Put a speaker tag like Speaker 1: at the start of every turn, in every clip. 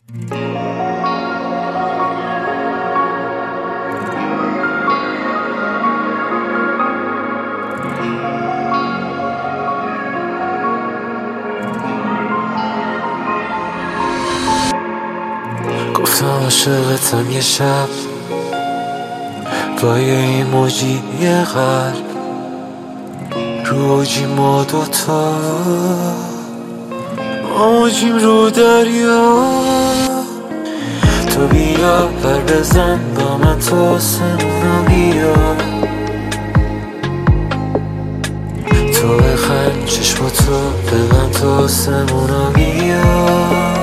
Speaker 1: گفتم عاشقتم یه شب با یه ایموجی یه قلب رو اوجی ما دوتا موجیم رو دریا. تو بیا بر بزن با من تو آسمونا بیا، تو بخند چشماتو ببند تو آسمونا بیا.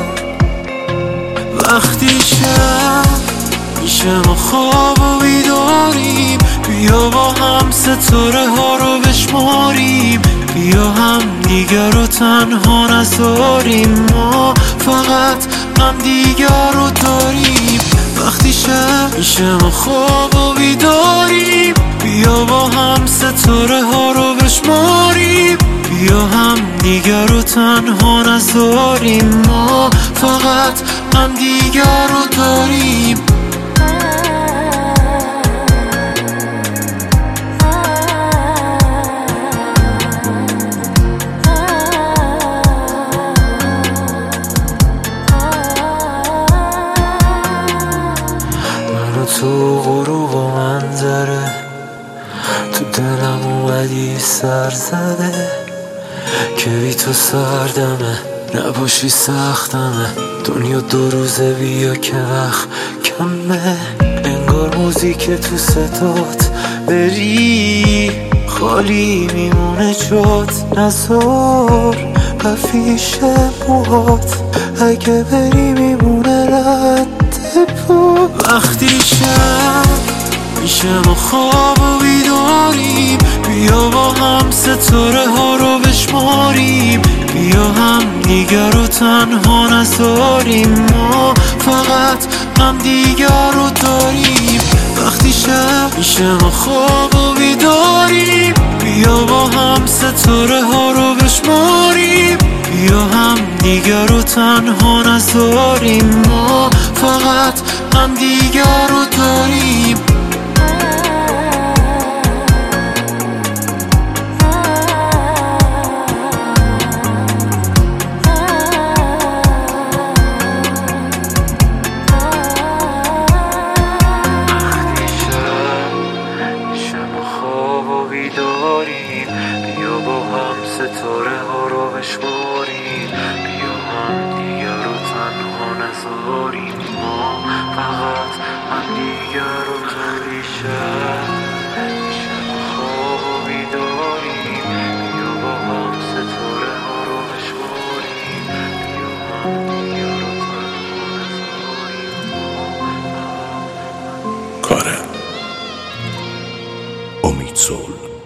Speaker 1: وقتی شب میشه ما خواب و بیداریم، بیا با هم ستاره ها رو بشماریم، بیا هم دیگر رو تنها نذاریم، ما فقط هم دیگر رو داریم. وقتی شب میشه ما خواب و بیداریم، بیا با هم ستاره ها رو بشماریم، بیا هم دیگر رو تنها نذاریم، ما فقط هم دیگر رو داریم. تو غروب و منظره تو دلم اومدی سر زده که بی تو سردمه نباشی سختمه. دنیا دو روزه بیا که وقت کمه، انگار موزیک تو صدات بری خالی میمونه جات، نزار بفیش موهات اگه بری میمونه رد پا. وقتی شب میشه ما خواب و بیداریم، بیا با هم ستاره ها رو بشماریم، بیا هم دیگر رو تنها نذاریم، ما فقط هم دیگر رو داریم. وقتی شب میشه ما خواب و بیداریم، بیا با هم ستاره ها رو بشماریم، بیا هم دیگر رو تنها نذاریم، ما فقط هم دیگر رو داریم. بیداریم بیا با هم ستاره ها رو بشماریم، بیا هم دیگر رو تنها نذاریم، ما فقط هم دیگر رو داریم. شب خواب و بیداریم بیا با هم ستاره ها رو بشماریم، بیا هم دیگر رو تنها نذاریم.
Speaker 2: کارم امید سول